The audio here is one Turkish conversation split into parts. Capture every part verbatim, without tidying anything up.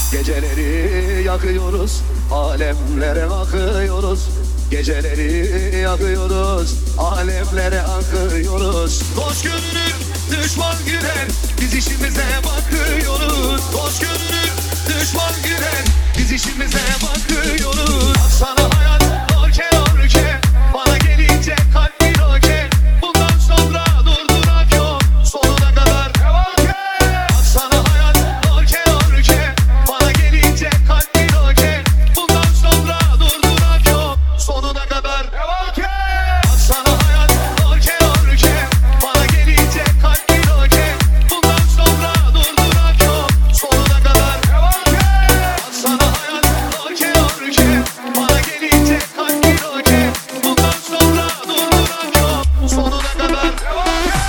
Geceleri yakıyoruz, alemlere akıyoruz. Geceleri yakıyoruz, alemlere akıyoruz. Dost görünür, düşman güler, biz işimize bakıyoruz. Dost görünür, düşman güler, biz işimize bakıyoruz. Sana hayat orke orke, bana gelince kalp bir roke. Bundan sonra durdurak yok, sonuna kadar devam ke. Sana hayat orke orke, bana gelince kalp bir roke. Bundan sonra durdurak yok, sonuna kadar devam ke. Sana hayat orke orke, bana gelince kalp bir roke. Bundan sonra durdurak yok, sonuna kadar devam ke. Sana hayat orke orke, bana gelince kalp bir roke. Bundan sonra durdurak yok, sonuna kadar devam ke.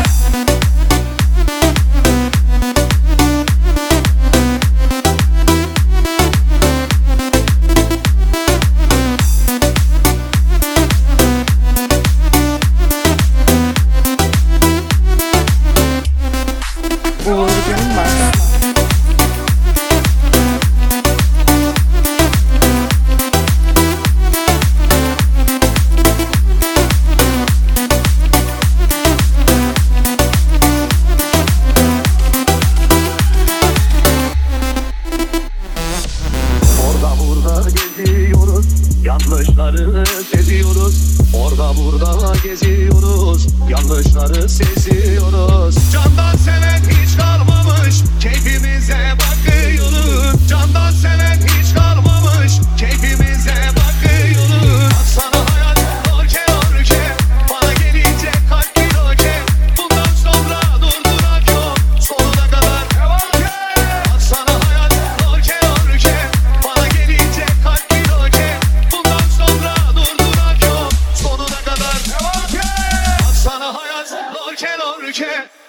Vurgun var. Orada burada geziyoruz, yanlışları seziyoruz. Orada burada geziyoruz, yanlışları seziyoruz. Candan seven hiç kalmamış, keyfimize bakıyoruz. Candan seven hiç kalmamış, keyfimize bakıyoruz. Sana hayat orke orke, bana gelince kalp bir roke. Bundan sonra durdurak yok, sonuna kadar devam ke. Sana hayat orke orke, bana gelince kalp bir roke. Bundan sonra durdurak yok, sonuna kadar devam ke. Sana hayat orke orke.